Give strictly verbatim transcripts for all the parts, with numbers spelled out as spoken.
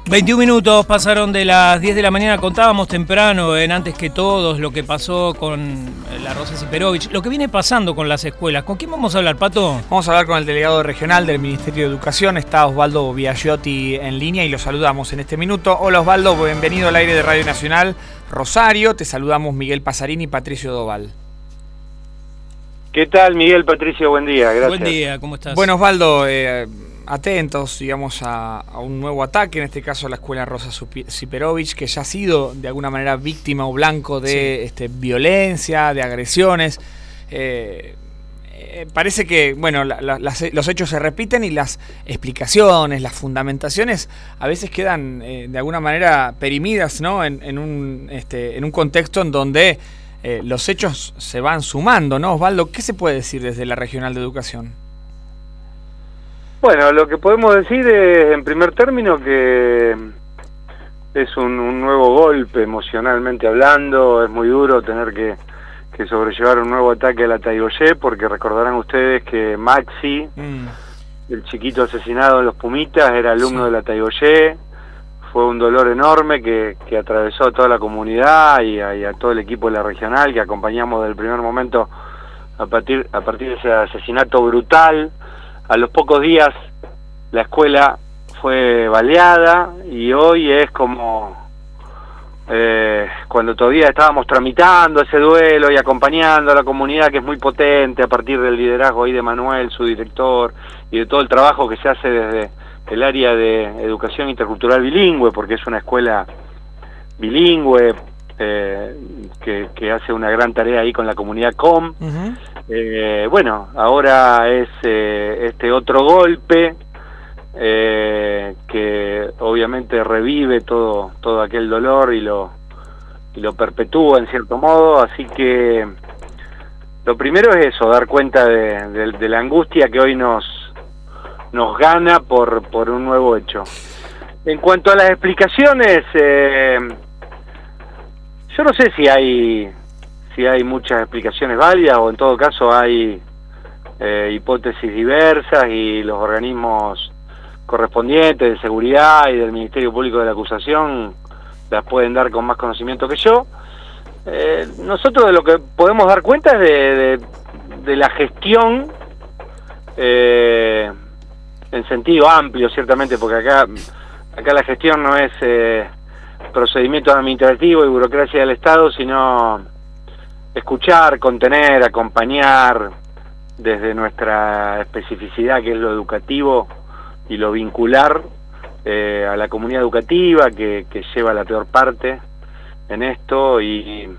veintiún minutos pasaron de las diez de la mañana. Contábamos temprano, en Antes que Todos, lo que pasó con la Rosa Siperovich, lo que viene pasando con las escuelas. ¿Con quién vamos a hablar, Pato? Vamos a hablar con el delegado regional del Ministerio de Educación. Está Osvaldo Biagiotti en línea y lo saludamos en este minuto. Hola Osvaldo, bienvenido al aire de Radio Nacional Rosario. Te saludamos Miguel Pasarini y Patricio Doval. ¿Qué tal, Miguel, Patricio? Buen día, gracias. Buen día, ¿cómo estás? Bueno, Osvaldo, eh, atentos, digamos, a, a un nuevo ataque, en este caso a la escuela Rosa Siperovich, que ya ha sido de alguna manera víctima o blanco de sí. este, violencia, de agresiones. Eh, eh, parece que, bueno, la, la, las, los hechos se repiten y las explicaciones, las fundamentaciones a veces quedan eh, de alguna manera perimidas, ¿no? En, en, un, este, en un contexto en donde eh, los hechos se van sumando, ¿no, Osvaldo? ¿Qué se puede decir desde la Regional de Educación? Bueno, lo que podemos decir es, en primer término, que es un, un nuevo golpe emocionalmente hablando. Es muy duro tener que, que sobrellevar un nuevo ataque a la Taigüeyé, porque recordarán ustedes que Maxi, mm. el chiquito asesinado en los Pumitas, era alumno sí. de la Taigüeyé. Fue un dolor enorme que, que atravesó a toda la comunidad y a, y a todo el equipo de la regional, que acompañamos desde el primer momento a partir, a partir de ese asesinato brutal. A los pocos días la escuela fue baleada y hoy es como eh, cuando todavía estábamos tramitando ese duelo y acompañando a la comunidad, que es muy potente a partir del liderazgo ahí de Manuel, su director, y de todo el trabajo que se hace desde el área de educación intercultural bilingüe, porque es una escuela bilingüe eh, que, que hace una gran tarea ahí con la comunidad C O M. Uh-huh. Eh, bueno, ahora es eh, este otro golpe eh, que obviamente revive todo todo aquel dolor y lo y lo perpetúa en cierto modo, así que lo primero es eso, dar cuenta de, de, de la angustia que hoy nos nos gana por por un nuevo hecho. En cuanto a las explicaciones, eh, yo no sé si hay si hay muchas explicaciones válidas, o en todo caso hay eh, hipótesis diversas, y los organismos correspondientes de seguridad y del Ministerio Público de la Acusación las pueden dar con más conocimiento que yo. Eh, nosotros de lo que podemos dar cuenta es de, de, de la gestión eh, en sentido amplio, ciertamente, porque acá, acá la gestión no es eh, procedimientos administrativos y burocracia del Estado, sino escuchar, contener, acompañar desde nuestra especificidad, que es lo educativo y lo vincular eh, a la comunidad educativa que, que lleva la peor parte en esto. Y,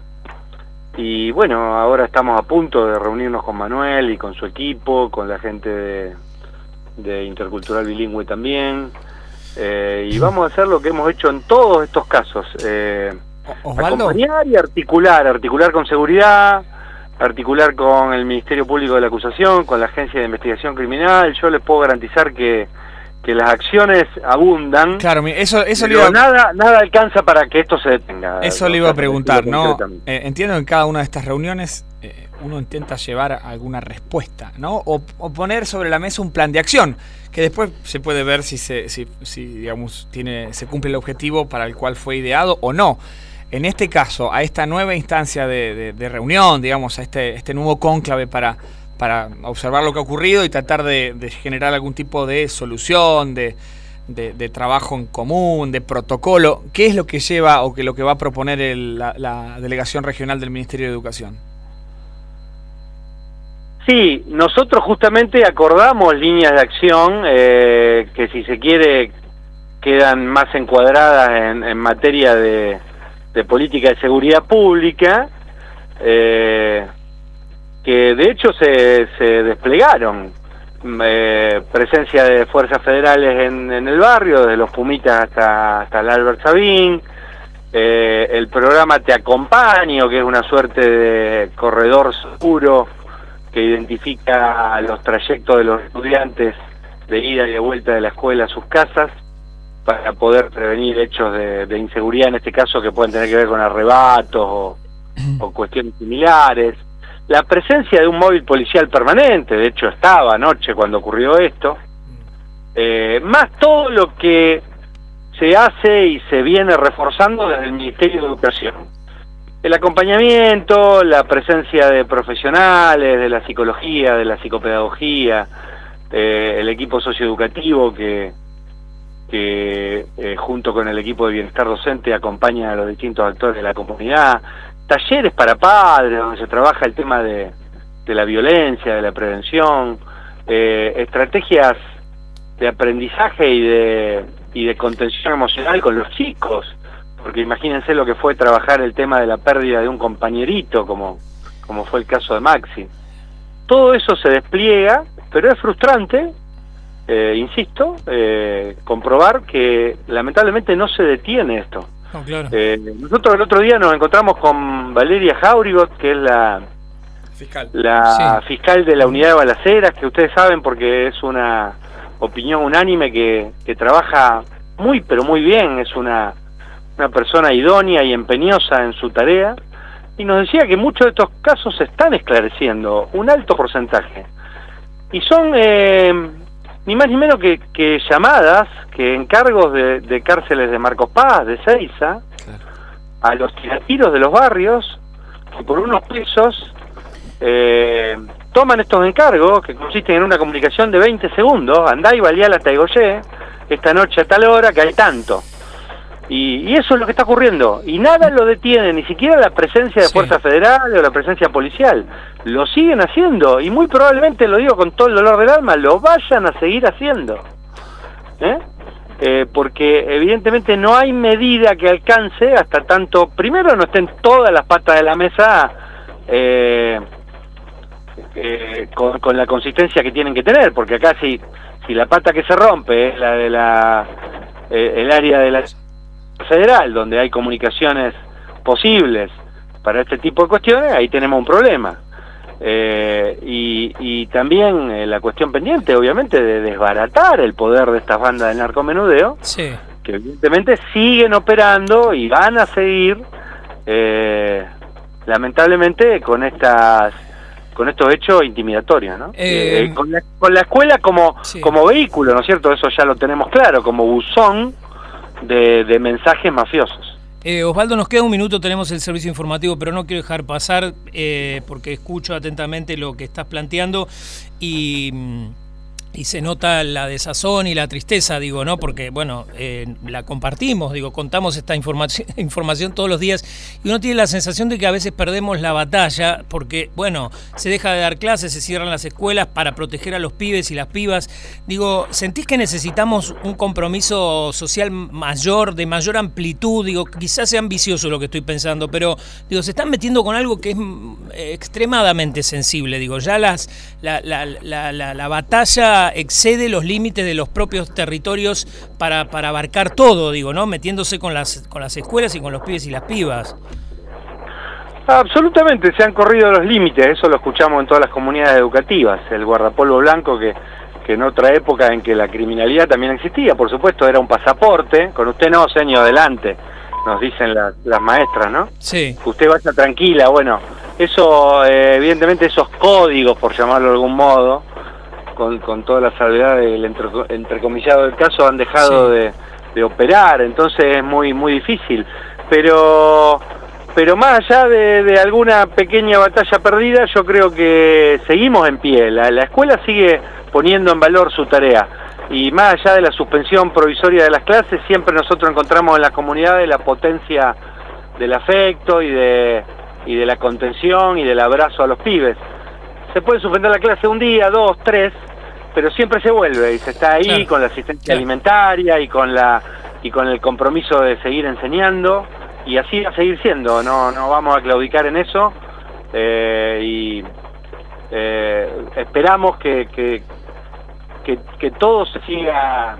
y bueno, ahora estamos a punto de reunirnos con Manuel y con su equipo, con la gente de, de Intercultural Bilingüe también, eh, y vamos a hacer lo que hemos hecho en todos estos casos, eh, Osvaldo. Acompañar y articular, articular con seguridad, articular con el Ministerio Público de la Acusación, con la Agencia de Investigación Criminal. Yo les puedo garantizar que, que las acciones abundan. Claro, eso, eso pero le iba... nada, nada alcanza para que esto se detenga. Eso le iba a preguntar, ¿no? Eh, entiendo que en cada una de estas reuniones eh, uno intenta llevar alguna respuesta, ¿no? O, o poner sobre la mesa un plan de acción, que después se puede ver si se, si, si digamos, tiene, se cumple el objetivo para el cual fue ideado o no. En este caso, a esta nueva instancia de, de, de reunión, digamos, a este, este nuevo cónclave para, para observar lo que ha ocurrido y tratar de, de generar algún tipo de solución, de, de, de trabajo en común, de protocolo, ¿qué es lo que lleva o que lo que va a proponer el, la, la Delegación Regional del Ministerio de Educación? Sí, nosotros justamente acordamos líneas de acción eh, que, si se quiere, quedan más encuadradas en, en materia de de política de seguridad pública, eh, que de hecho se, se desplegaron. Eh, presencia de fuerzas federales en, en el barrio, desde los Pumitas hasta, hasta el Albert Sabin, eh, el programa Te Acompaño, que es una suerte de corredor seguro que identifica los trayectos de los estudiantes de ida y de vuelta de la escuela a sus casas, para poder prevenir hechos de, de inseguridad, en este caso, que pueden tener que ver con arrebatos o, o cuestiones similares. La presencia de un móvil policial permanente, de hecho estaba anoche cuando ocurrió esto, eh, más todo lo que se hace y se viene reforzando desde el Ministerio de Educación. El acompañamiento, la presencia de profesionales, de la psicología, de la psicopedagogía, eh, el equipo socioeducativo que, que eh, junto con el equipo de bienestar docente acompaña a los distintos actores de la comunidad, talleres para padres donde se trabaja el tema de, de la violencia, de la prevención, eh, estrategias de aprendizaje y de, y de contención emocional con los chicos, porque imagínense lo que fue trabajar el tema de la pérdida de un compañerito, como, como fue el caso de Maxi. Todo eso se despliega, pero es frustrante, eh, insisto, eh, comprobar que lamentablemente no se detiene esto. Oh, claro. eh, nosotros el otro día nos encontramos con Valeria Jaurigot, que es la fiscal, la sí. fiscal de la unidad de balaceras, que ustedes saben porque es una opinión unánime que, que trabaja muy pero muy bien, es una, una persona idónea y empeñosa en su tarea, y nos decía que muchos de estos casos se están esclareciendo, un alto porcentaje, y son eh, ni más ni menos que, que llamadas, que encargos de, de cárceles de Marcos Paz, de Seiza, claro, a los tiratiros de los barrios, que por unos pesos eh, toman estos encargos, que consisten en una comunicación de veinte segundos, andá y valía la Taigolé, esta noche a tal hora, que hay tanto. Y, y eso es lo que está ocurriendo, y nada lo detiene, ni siquiera la presencia de sí. fuerzas federales o la presencia policial. Lo siguen haciendo, y muy probablemente, lo digo con todo el dolor del alma, lo vayan a seguir haciendo. ¿Eh? Eh, porque evidentemente no hay medida que alcance hasta tanto, primero no estén todas las patas de la mesa eh, eh, con, con la consistencia que tienen que tener, porque acá si, si la pata que se rompe es la de la eh, el área de la federal, donde hay comunicaciones posibles para este tipo de cuestiones, ahí tenemos un problema. Eh, y, y también eh, la cuestión pendiente, obviamente, de desbaratar el poder de estas bandas de narcomenudeo, sí. que evidentemente siguen operando y van a seguir, eh, lamentablemente, con estas con estos hechos intimidatorios, ¿no? Eh, eh, con, la, con la escuela como, sí. como vehículo, ¿no es cierto? Eso ya lo tenemos claro, como buzón de, de mensajes mafiosos. Eh, Osvaldo, nos queda un minuto, tenemos el servicio informativo, pero no quiero dejar pasar eh, porque escucho atentamente lo que estás planteando y, y se nota la desazón y la tristeza, digo, ¿no? Porque, bueno, eh, la compartimos, digo, contamos esta información, información todos los días y uno tiene la sensación de que a veces perdemos la batalla porque, bueno, se deja de dar clases, se cierran las escuelas para proteger a los pibes y las pibas. Digo, ¿sentís que necesitamos un compromiso social mayor, de mayor amplitud? Digo, quizás sea ambicioso lo que estoy pensando, pero, digo, se están metiendo con algo que es extremadamente sensible, digo, ya las la, la, la, la, la batalla excede los límites de los propios territorios para, para abarcar todo, digo, ¿no? Metiéndose con las, con las escuelas y con los pibes y las pibas. Absolutamente, se han corrido los límites, eso lo escuchamos en todas las comunidades educativas, el guardapolvo blanco que, que en otra época en que la criminalidad también existía, por supuesto, era un pasaporte, con usted no, señor, adelante, nos dicen la, las maestras, ¿no? Sí. Usted vaya tranquila, bueno, eso, eh, evidentemente esos códigos, por llamarlo de algún modo, con, con toda la salvedad del entre, entrecomillado del caso, han dejado sí. de, de operar, entonces es muy, muy difícil, pero... Pero más allá de, de alguna pequeña batalla perdida, yo creo que seguimos en pie. La, la escuela sigue poniendo en valor su tarea. Y más allá de la suspensión provisoria de las clases, siempre nosotros encontramos en las comunidades la potencia del afecto y de, y de la contención y del abrazo a los pibes. Se puede suspender la clase un día, dos, tres, pero siempre se vuelve y se está ahí claro. con la asistencia claro. alimentaria y con, la, y con el compromiso de seguir enseñando. Y así va a seguir siendo, no no vamos a claudicar en eso eh, y eh, esperamos que, que, que, que todo se siga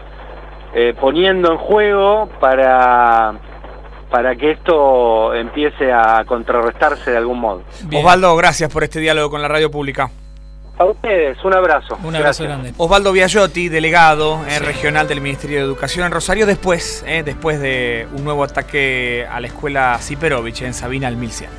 eh, poniendo en juego para, para que esto empiece a contrarrestarse de algún modo. Bien. Osvaldo, gracias por este diálogo con la radio pública. A ustedes, un abrazo. Un abrazo grande. Osvaldo Biagiotti, delegado eh, sí. regional del Ministerio de Educación en Rosario, después, eh, después de un nuevo ataque a la escuela Siperovich en Sabina al mil cien.